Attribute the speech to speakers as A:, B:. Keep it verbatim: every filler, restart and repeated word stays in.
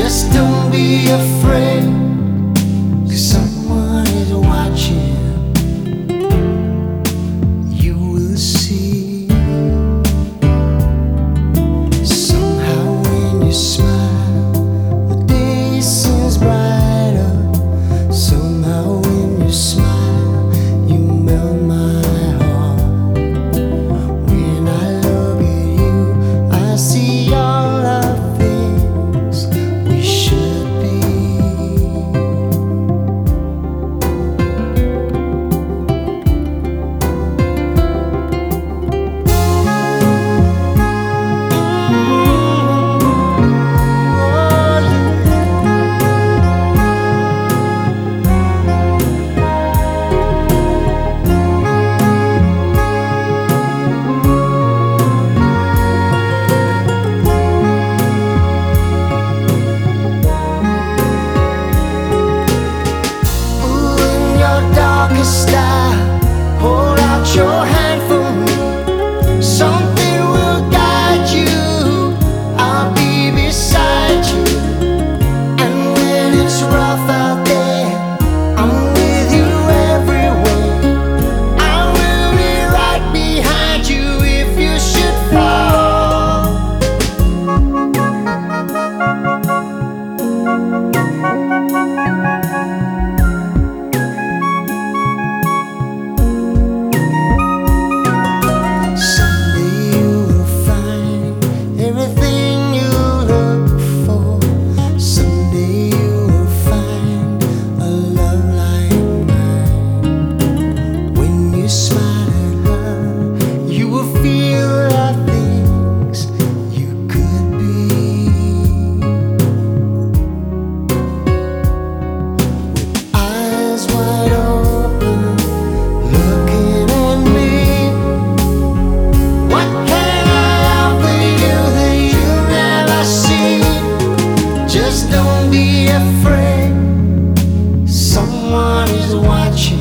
A: Just don't be afraid, 'cause someone is watching. You will see. Somehow when you smile, the day seems brighter. Somehow when you smile, you melt my heart. When I look at you, I see all the things we should be. Darkest star, hold out your hand for me. Something will guide you, I'll be beside you. And when it's rough out there, I'm with you everywhere. I will be right behind you if you should fall. Just don't be afraid, someone is watching.